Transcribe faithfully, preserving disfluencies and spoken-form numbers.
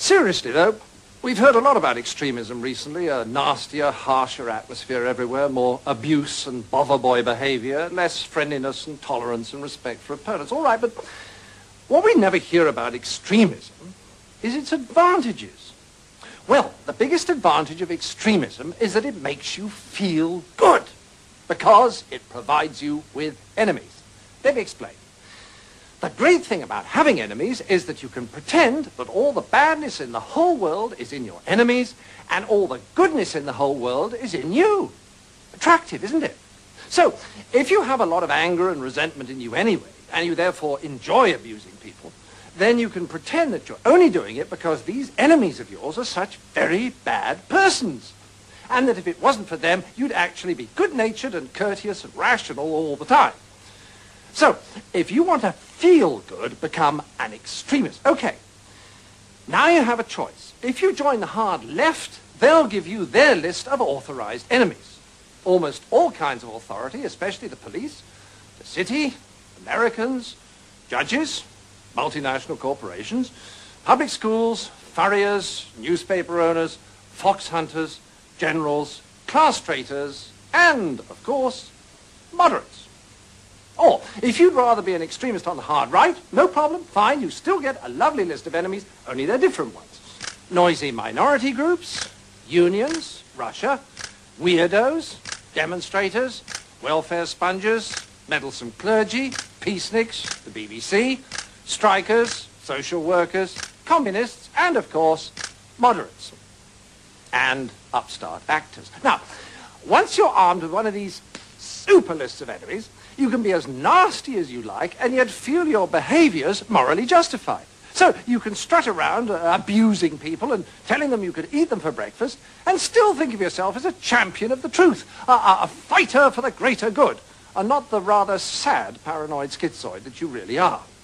Seriously, though, we've heard a lot about extremism recently, a nastier, harsher atmosphere everywhere, more abuse and bother boy behavior, less friendliness and tolerance and respect for opponents. All right, but what we never hear about extremism is its advantages. Well, the biggest advantage of extremism is that it makes you feel good, because it provides you with enemies. Let me explain. The great thing about having enemies is that you can pretend that all the badness in the whole world is in your enemies and all the goodness in the whole world is in you. Attractive, isn't it? So, if you have a lot of anger and resentment in you anyway, and you therefore enjoy abusing people, then you can pretend that you're only doing it because these enemies of yours are such very bad persons. And that if it wasn't for them, you'd actually be good-natured and courteous and rational all the time. So, if you want to feel good, become an extremist. Okay, now you have a choice. If you join the hard left, they'll give you their list of authorized enemies. Almost all kinds of authority, especially the police, the city, Americans, judges, multinational corporations, public schools, furriers, newspaper owners, fox hunters, generals, class traitors, and, of course, moderates. Or, if you'd rather be an extremist on the hard right, no problem, fine, you still get a lovely list of enemies, only they're different ones. Noisy minority groups, unions, Russia, weirdos, demonstrators, welfare sponges, meddlesome clergy, peaceniks, the B B C, strikers, social workers, communists, and, of course, moderates. And upstart actors. Now, once you're armed with one of these super lists of enemies, you can be as nasty as you like and yet feel your behaviors morally justified. So you can strut around uh, abusing people and telling them you could eat them for breakfast and still think of yourself as a champion of the truth, a, a, a fighter for the greater good, and not the rather sad paranoid schizoid that you really are.